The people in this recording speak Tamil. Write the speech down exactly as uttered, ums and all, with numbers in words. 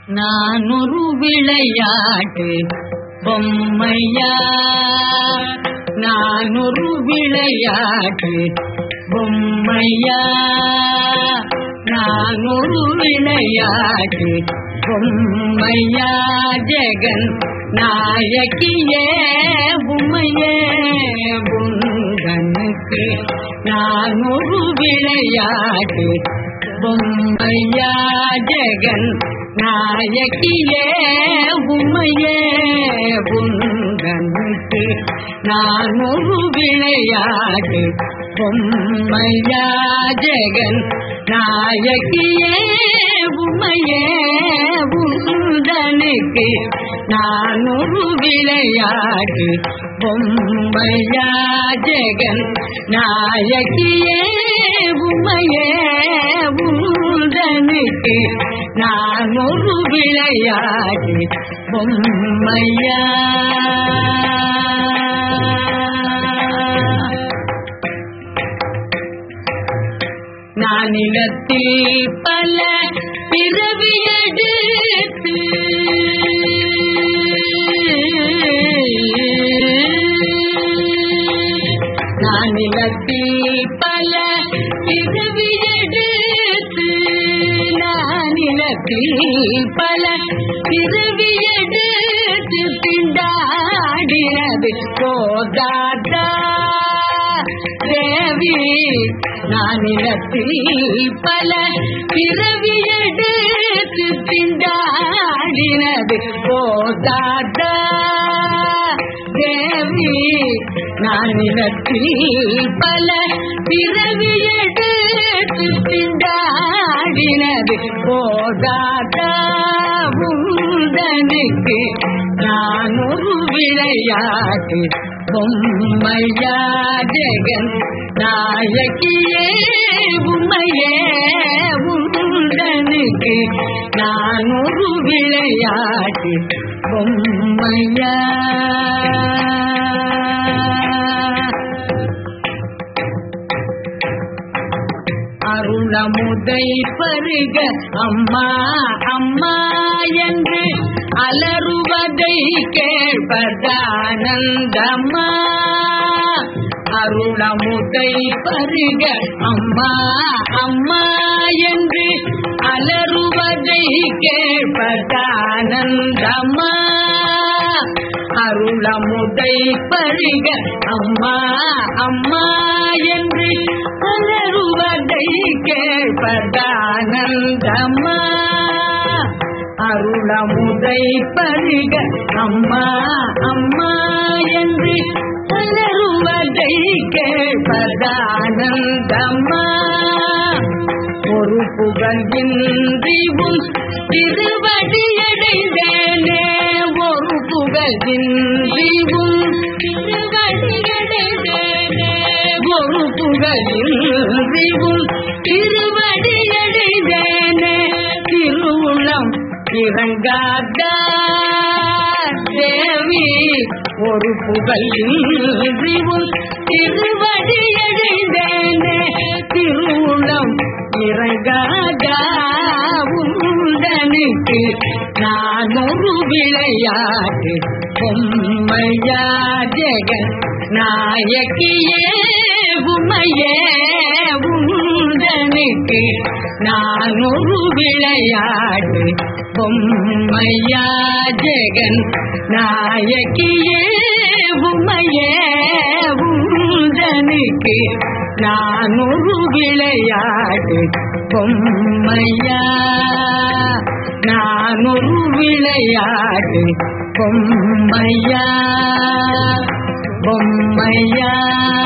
நான் ஒரு விளையாட்டு பொம்மையா, நான் ஒரு விளையாட்டு பொம்மையா, நான் ஒரு விளையாட்டு பொம்மையா, ஜெகன் நாயகியே உம்மையே உந்தனுக்கு நான் ஒரு விளையாட்டு பொம்மையா, ஜெகன் நாயகியே உம்மையே உந்தனுக்கு நான் ஒரு விளையாட்டு பொம்மையா, ஜெகன் நாயகியே உம்மையே உந்தனுக்கு நான் ஒரு விளையாட்டு பொம்மையா, ஜெகன் நாயகியே உம்மையே உந்தனுக்கு நான் ஒரு விளையாட்டு பொம்மையா. நான் நிலத்தில் பல பிறவியெடுத்து நான் நிலத்தில் பல பிறவியெடுத்து நான் நிலத்தில் பல பிறவியெடுத்து திண்டாடினது போதாதா தேவி, நான் நிலத்தில் பல பிறவியெடுத்து திண்டாடினது போதாதா தேவி, நான் நிலத்தில் பல பிறவியெடுத்து திண்டாடினது போதாதா உந்தனுக்கு நான் ஒரு விளையாட்டு பொம்மையா, ஜெகன் நாயகியே உம்மையே உந்தனுக்கு நான் ஒரு விளையாட்டு பொம்மையா. அருளமுதை பருக அம்மா அம்மா என்று அலறுவதை கேட்பதானந்தம்மா, அருளமுதை பருக அம்மா அம்மா என்று அலறுவதை கேட்பதானந்தம்மா, அருளமுதை பருக அம்மா அம்மா என்று அலறுவதை கேட்பதானந்தம்மா, அருளமுதை பருக அம்மா அம்மா என்று அலறுவதை கேட்பதானந்தம்மா, ஒரு புகழ்கின்றி உன் திருவடியடைந்தேனே, ஒரு புகழ்கின்றி உன் திருவடியடைந்தேனே, ஒரு புகழின்றி உன் திருவடியடைந்தேனே, திருவுளம் இறங்காதா தேவி, ஒரு புகழின்றி உன் திருவடியடைந்தேனே, திருவுளம் இறங்காதா உந்தனுக்கு நான் ஒரு விளையாட்டு பொம்மையா, ஜெகன் நாயகியே உம்மையே உந்தனுக்கு நான் ஒரு விளையாட்டு பொம்மையா, ஜெகன் நாயகியே உம்மையே உந்தனுக்கு நான் ஒரு விளையாட்டு பொம்மையா, நான் ஒரு விளையாட்டு பொம்மையா பொம்மையா.